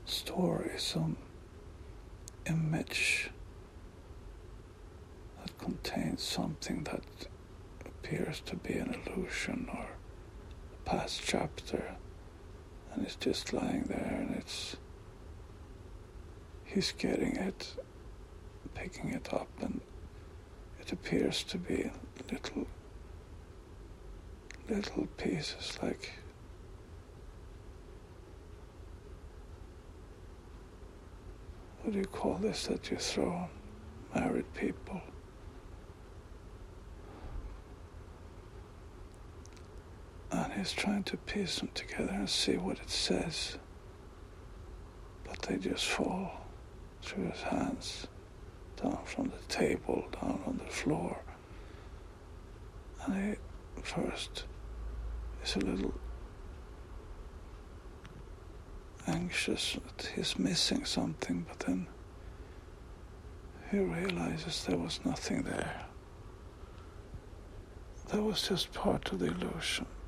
story, some image that contains something that appears to be an illusion or a past chapter, and it's just lying there, and he's getting it, picking it up, and it appears to be little pieces, like what do you call this that you throw on married people? And he's trying to piece them together and see what it says, but they just fall through his hands, down from the table, down on the floor. And he first is a little anxious that he's missing something, but then he realizes there was nothing there. That was just part of the illusion.